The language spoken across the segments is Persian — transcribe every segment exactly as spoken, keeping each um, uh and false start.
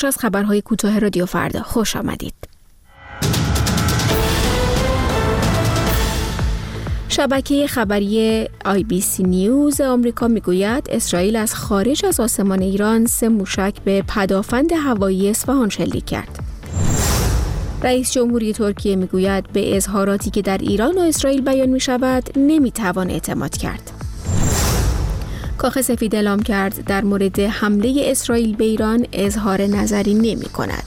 از خبرهای کوتاه رادیو فردا خوش آمدید. شبکه خبری آی بی سی نیوز آمریکا میگوید اسرائیل از خارج از آسمان ایران سه موشک به پدافند هوایی اصفهان شلیک کرد. رئیس جمهوری ترکیه میگوید به اظهاراتی که در ایران و اسرائیل بیان می شود نمیتوان اعتماد کرد. کاخ سفید اعلام کرد در مورد حمله اسرائیل به ایران اظهار نظری نمی کند.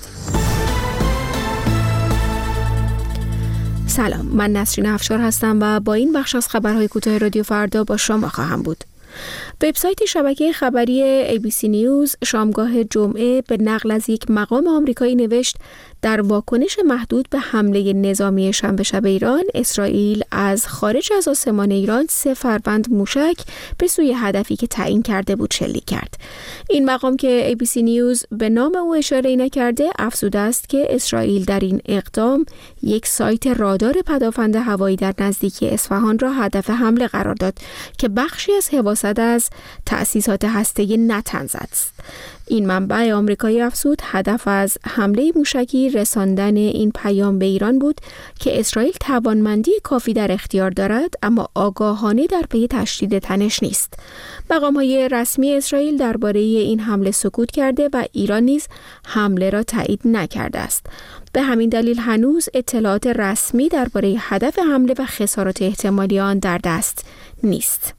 سلام، من نسرین افشار هستم و با این بخش از خبرهای کوتاه رادیو فردا با شما خواهم بود. وبسایت شبکه خبری ای بی سی نیوز شامگاه جمعه به نقل از یک مقام آمریکایی نوشت در واکنش محدود به حمله نظامی شنبه شب ایران، اسرائیل از خارج از آسمان ایران سه فروند موشک به سوی هدفی که تعیین کرده بود شلیک کرد. این مقام که ای بی سی نیوز به نام او اشاره نکرده، افزوده است که اسرائیل در این اقدام یک سایت رادار پدافند هوایی در نزدیکی اصفهان را هدف حمله قرار داد که بخشی از حواست از تأسیسات هسته‌ای نتنز است. این منبع آمریکایی افزود هدف از حمله موشکی رساندن این پیام به ایران بود که اسرائیل توانمندی کافی در اختیار دارد اما آگاهانه در پی تشدید تنش نیست. مقام‌های رسمی اسرائیل درباره این حمله سکوت کرده و ایران نیز حمله را تایید نکرده است. به همین دلیل هنوز اطلاعات رسمی درباره هدف حمله و خسارات احتمالی آن در دست نیست.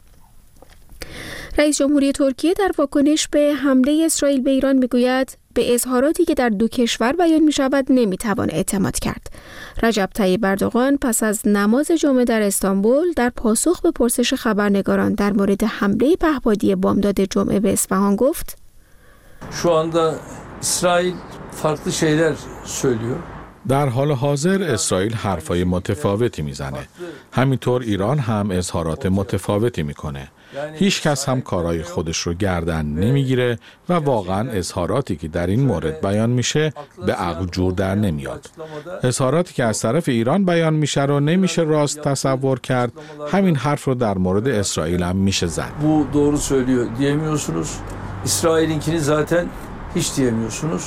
رئیس جمهوری ترکیه در واکنش به حمله اسرائیل به ایران میگوید به اظهاراتی که در دو کشور بیان می شود نمی توان اعتماد کرد. رجب طیب اردوغان پس از نماز جمعه در استانبول در پاسخ به پرسش خبرنگاران در مورد حمله پهپادی بامداد جمعه به اصفهان گفت: Şu anda İsrail farklı şeyler söylüyor. در حال حاضر اسرائیل حرفای متفاوتی میزنه. همینطور ایران هم اظهارات متفاوتی میکنه. هیچ کس هم کارهای خودش رو گردن نمیگیره و واقعا اظهاراتی که در این مورد بیان میشه به عقل جور در نمیاد. اظهاراتی که از طرف ایران بیان میشه رو نمیشه راست تصور کرد. همین حرف رو در مورد اسرائیل هم میشه زد. Bu doğru söylüyor diyemiyorsunuz. İsrail'inkini zaten hiç diyemiyorsunuz.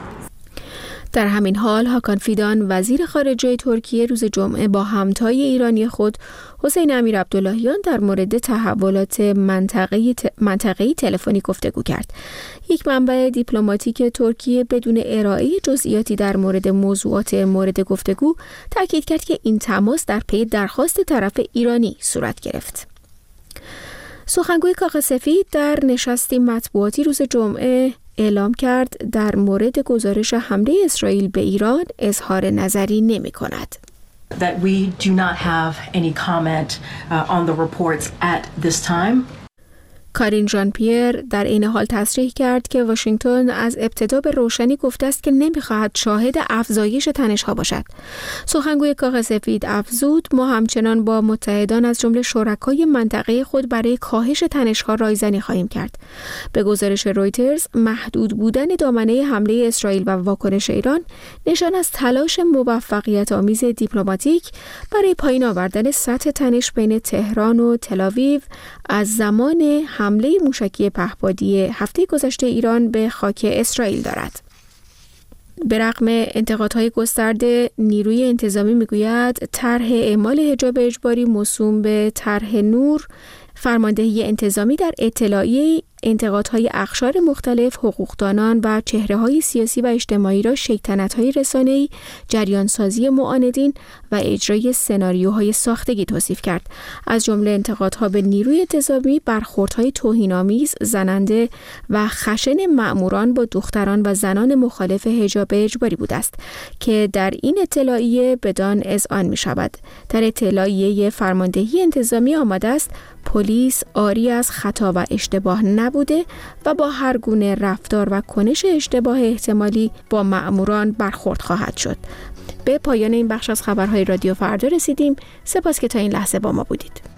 در همین حال هاکان فیدان وزیر خارجه ترکیه روز جمعه با همتای ایرانی خود حسین امیر عبداللهیان در مورد تحولات منطقه‌ای منطقه‌ای تلفنی گفتگو کرد. یک منبع دیپلماتیک ترکیه بدون ارائه جزئیاتی در مورد موضوعات مورد گفتگو تاکید کرد که این تماس در پی درخواست طرف ایرانی صورت گرفت. سخنگوی کاخ سفید در نشستی مطبوعاتی روز جمعه اعلام کرد در مورد گزارش حمله اسرائیل به ایران اظهار نظری نمی کند. That we do not have any comment uh, on the reports at this time. کارین ژان پیر در این حال تصریح کرد که واشنگتن از ابتدا به روشنی گفته است که نمی‌خواهد شاهد افزایش تنش‌ها باشد. سخنگوی کاخ سفید افزود ما همچنان با متحدان از جمله شرکای منطقه خود برای کاهش تنش‌ها رایزنی خواهیم کرد. به گزارش رویترز محدود بودن دامنه حمله اسرائیل و واکنش ایران نشان از تلاش موفقیت آمیز دیپلماتیک برای پایین آوردن سطح تنش بین تهران و تل‌آویو از زمان حمله موشکی پهپادی هفته گذشته ایران به خاک اسرائیل دارد. به رغم انتقادهای گسترده، نیروی انتظامی میگوید طرح اعمال حجاب اجباری موسوم به طرح نور، فرماندهی انتظامی در اطلاعیه انتقادهای اقشار مختلف، حقوقدانان و چهره‌های سیاسی و اجتماعی را شیطنت‌های رسانه‌ای، جریانسازی معاندین و اجرای سناریوهای ساختگی توصیف کرد. از جمله انتقادها به نیروی انتظامی برخوردهای توهین‌آمیز، زننده و خشن مأموران با دختران و زنان مخالف حجاب اجباری بوده است که در این اطلاعیه بدان اذعان می‌شود. در اطلاعیه فرماندهی انتظامی آمده است پلیس عاری از خطا و اشتباه نبوده و با هر گونه رفتار و کنش اشتباه احتمالی با مأموران برخورد خواهد شد. به پایان این بخش از خبرهای رادیو فردا رسیدیم. سپاس که تا این لحظه با ما بودید.